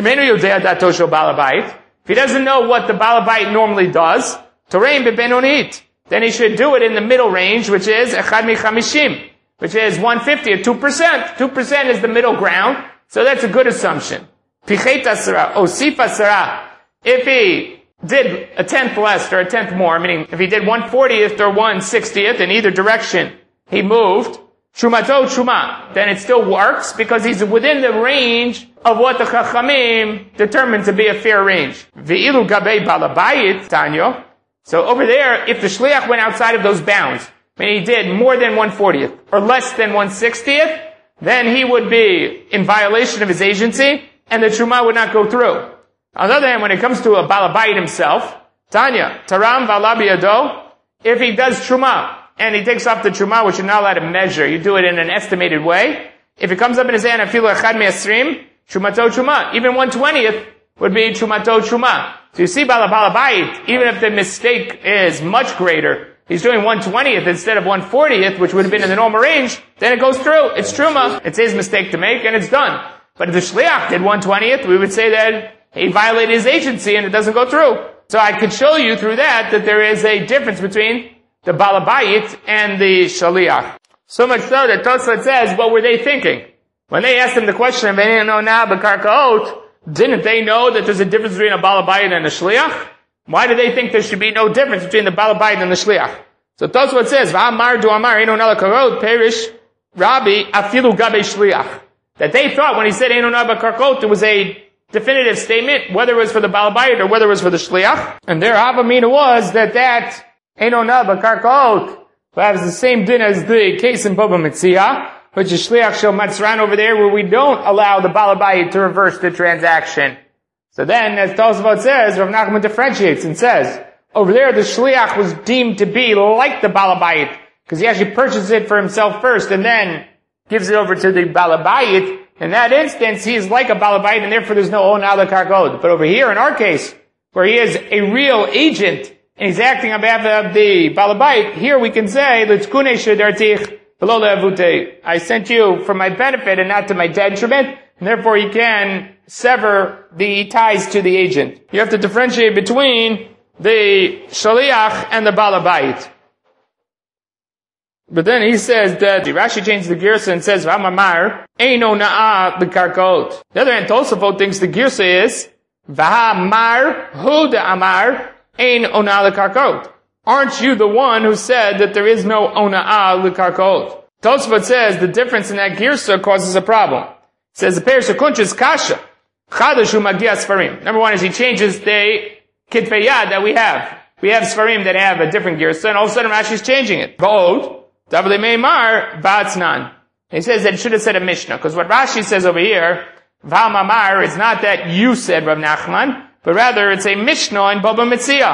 If he doesn't know what the Baal Bayit normally does, Toreim bebenonit, then he should do it in the middle range, which is echad michamishim, which is one fiftieth, two percent. two percent is the middle ground, so that's a good assumption. Pichet asara, osif asara. If he did a tenth less or a tenth more, meaning if he did one fortieth or one sixtieth in either direction, he moved, Shumato Shuma, then it still works because he's within the range of what the Chachamim determined to be a fair range. Ve'ilu gabei balabayit, Tanyo. So over there, if the Shliach went outside of those bounds, meaning he did more than one fortieth or less than one sixtieth, then he would be in violation of his agency and the Truma would not go through. On the other hand, when it comes to a Balabayit himself, Tanya, Taram Valabiyado, if he does Truma, and he takes off the Truma, which you're not allowed to measure, you do it in an estimated way, if it comes up in his hand, Afilu Echad Me'asrim, Trumato Truma, even one twentieth would be Trumato Truma. So you see Balabayit, even if the mistake is much greater, he's doing one twentieth instead of one fortieth, which would have been in the normal range, then it goes through. It's Truma. It's his mistake to make, and it's done. But if the Shliach did one twentieth, we would say that he violated his agency and it doesn't go through. So I could show you through that that there is a difference between the Balabayit and the Shaliach. So much so that Tosfot says, what were they thinking? When they asked him the question of Einona B'Karkaot, didn't they know that there's a difference between a Balabayit and a Shliach? Why do they think there should be no difference between the Balabayit and the Shliach? So Tosfot says, V'amar du amar Einona B'Karkaot, Perish Rabbi Afilu Gabe Shliach. That they thought when he said Einona B'Karkaot, it was a definitive statement, whether it was for the Balabayit or whether it was for the Shliach. And their Havamina was that that Einona B'Karkaot has the same din as the case in Baba Metzia, which is Shliach Shel Matzran over there, where we don't allow the Balabayit to reverse the transaction. So then, as Tosfot says, Rav Nachman differentiates and says, over there the Shliach was deemed to be like the Balabayit, because he actually purchases it for himself first and then gives it over to the Balabayit. In that instance, he is like a Balabayit, and therefore there's no ona'ah l'karkaot. But over here, in our case, where he is a real agent, and he's acting on behalf of the Balabayit, here we can say, L'tzkune shedartich v'lo le'avutei. I sent you for my benefit and not to my detriment, and therefore you can sever the ties to the agent. You have to differentiate between the Shaliach and the Balabayit. But then he says that the Rashi changed the girsa and says, V'amamar, Eino na'ah b'karkaot. The other hand, Tosafot thinks the girsa is, V'hamar hu da'amar, Ein ona'ah l'karkaot. Aren't you the one who said that there is no ona'ah l'karkaot? Tosafot says the difference in that girsa causes a problem. It says the Perish HaKunch is kasha. Chadashu magia sfarim. Number one is he changes the kitvei yad that we have. We have sfarim that have a different girsa, and all of a sudden Rashi's changing it. Ba'od. Davle Meimar, Batznan. He says that it should have said a Mishnah, because what Rashi says over here, V'hamamar, is not that you said, Rav Nachman, but rather it's a Mishnah in Baba Metzia.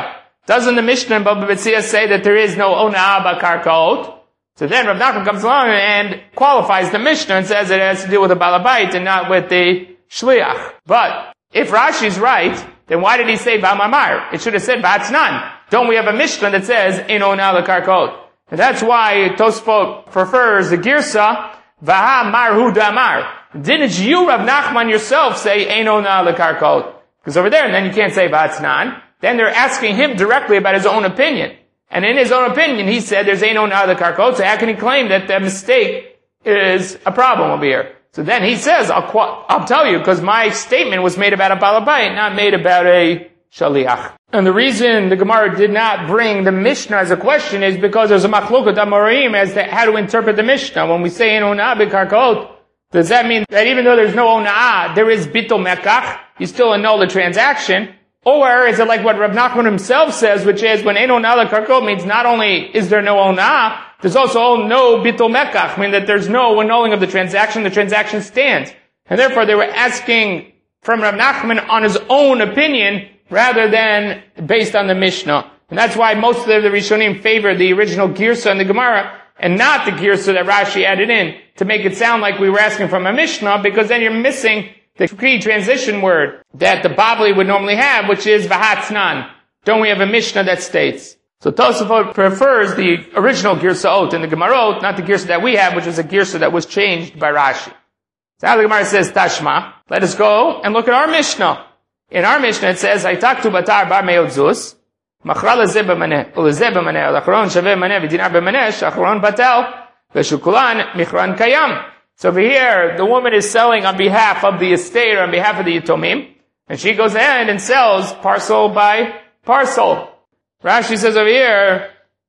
Doesn't the Mishnah in Baba Metzia say that there is no ona'ah b'karkaot? So then Rav Nachman comes along and qualifies the Mishnah and says it has to do with the balabait and not with the shliach. But if Rashi's right, then why did he say b'amamar? It should have said b'atznan. Don't we have a Mishnah that says in ona'ah b'karkaot? And that's why Tosfot prefers the girsa v'ha marhu damar. Didn't you, Rav Nachman, yourself say ein ona'ah b'karkaot? Because over there, and then you can't say b'atznan. Then they're asking him directly about his own opinion. And in his own opinion, he said there's ain't no nada karkot, so how can he claim that the mistake is a problem over here? So then he says, I'll, I'll tell you, because my statement was made about a balabait, not made about a shaliach. And the reason the Gemara did not bring the Mishnah as a question is because there's a machlokat amorim as to how to interpret the Mishnah. When we say ain't ona'ah b'karkot, does that mean that even though there's no ona'ah, there is bittul mekach, you still annul the transaction? Or is it like what Rav Nachman himself says, which is when Eino Nala Karkot means not only is there no Onah, there's also no Bittul Mekach, meaning that there's no annulling of the transaction, the transaction stands. And therefore they were asking from Rav Nachman on his own opinion rather than based on the Mishnah. And that's why most of the Rishonim favor the original Girsa in the Gemara and not the Girsa that Rashi added in to make it sound like we were asking from a Mishnah, because then you're missing the key transition word that the Babli would normally have, which is v'hatznan. Don't we have a Mishnah that states? So Tosafot prefers the original Girsaot in the Gemarot, not the Girsa that we have, which is a Girsa that was changed by Rashi. So now the Gemara says, Tashma, let us go and look at our Mishnah. In our Mishnah it says, Haitaktu batar bar me'odzus, machra lezeh b'maneh, ulezeh b'maneh, l'achron shaveh maneh, v'dinar b'maneh, sh'achron batal, v'shukulan michran kayam. So over here, the woman is selling on behalf of the estate or on behalf of the Yitomim, and she goes ahead and sells parcel by parcel. Rashi says over here,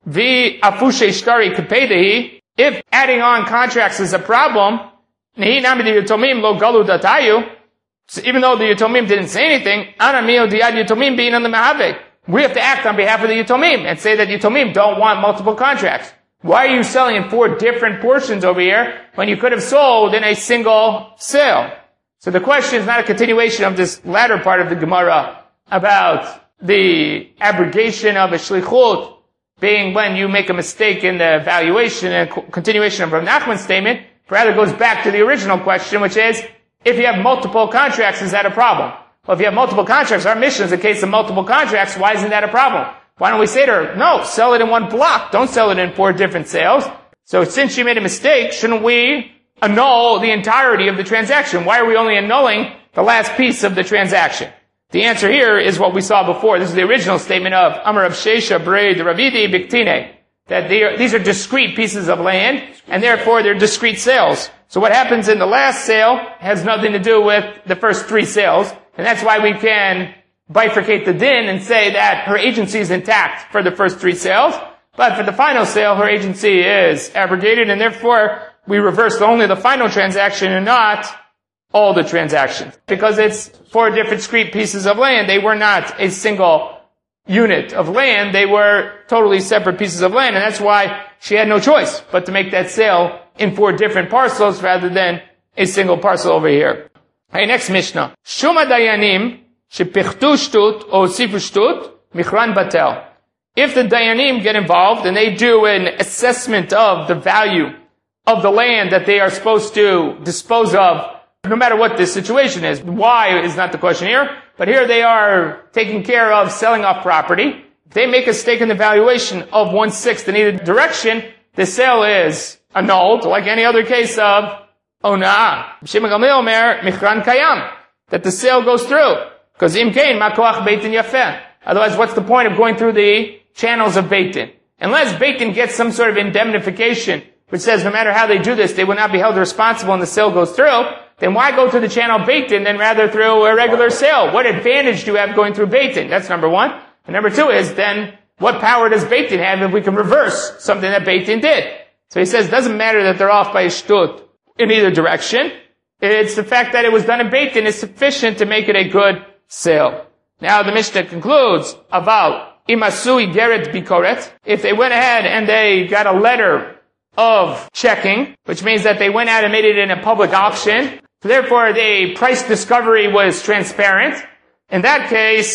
Vi afushe shtari kapedehi, if adding on contracts is a problem, nehi nami the Yitomim lo galu datayu, so even though the Yitomim didn't say anything, ana mio diad Yitomim being on the Mahavik. We have to act on behalf of the Yitomim and say that Yitomim don't want multiple contracts. Why are you selling in four different portions over here when you could have sold in a single sale? So the question is not a continuation of this latter part of the Gemara about the abrogation of a shlichut being when you make a mistake in the valuation and continuation of Rav Nachman's statement. Rather goes back to the original question, which is, if you have multiple contracts, is that a problem? Well, if you have multiple contracts, our mission is a case of multiple contracts, why isn't that a problem? Why don't we say to her, no, sell it in one block. Don't sell it in four different sales. So since she made a mistake, shouldn't we annul the entirety of the transaction? Why are we only annulling the last piece of the transaction? The answer here is what we saw before. This is the original statement of Amar Rav Shesha Brei Ravidi Biktine, that they are, these are discrete pieces of land, and therefore they're discrete sales. So what happens in the last sale has nothing to do with the first three sales, and that's why we can bifurcate the din and say that her agency is intact for the first three sales, but for the final sale, her agency is abrogated, and therefore we reverse only the final transaction and not all the transactions. Because it's four different discrete pieces of land, they were not a single unit of land, they were totally separate pieces of land, and that's why she had no choice but to make that sale in four different parcels rather than a single parcel over here. Hey, next Mishnah. Shuma dayanim shepichtu shtut or sifu shtut michran batel. If the dayanim get involved and they do an assessment of the value of the land that they are supposed to dispose of, no matter what the situation is, why is not the question here, but here they are taking care of selling off property. If they make a stake in the valuation of one-sixth in either direction, the sale is annulled, like any other case of ona'ah. Shimon Gamliel Omer, michran kayam, that the sale goes through. Because imkein, makoach beitin yafeh. Otherwise, what's the point of going through the channels of beitin? Unless beitin gets some sort of indemnification, which says no matter how they do this, they will not be held responsible and the sale goes through, then why go through the channel beitin than rather through a regular sale? What advantage do you have going through beitin? That's number one. And number two is then, what power does beitin have if we can reverse something that beitin did? So he says, it doesn't matter that they're off by a shtut in either direction. It's the fact that it was done in beitin is sufficient to make it a good sale. Now the Mishnah concludes about imasui geret bikoret. If they went ahead and they got a letter of checking, which means that they went out and made it in a public auction, so therefore the price discovery was transparent. In that case,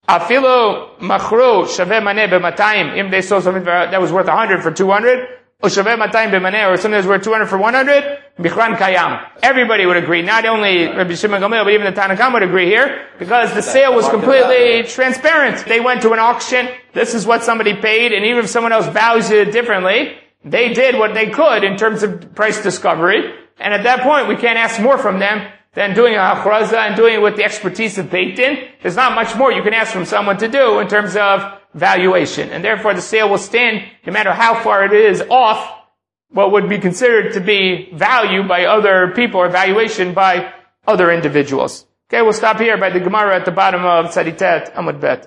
Afilo machru shaveh maneh b'matayim. If they sold something that was worth one hundred for two hundred, or shaveh matayim b'maneh, or something that was worth two hundred for one hundred, bichran kayam. Everybody would agree. Not only Rabbi Shimon Gamliel, but even the Tanna Kamma would agree here, because the sale was completely transparent. They went to an auction. This is what somebody paid, and even if someone else values it differently, they did what they could in terms of price discovery. And at that point, we can't ask more from them than doing a hachraza and doing it with the expertise of Beit Din. There's not much more you can ask from someone to do in terms of valuation. And therefore the sale will stand no matter how far it is off what would be considered to be value by other people or valuation by other individuals. Okay, we'll stop here by the Gemara at the bottom of Tzaditet Amud Bet.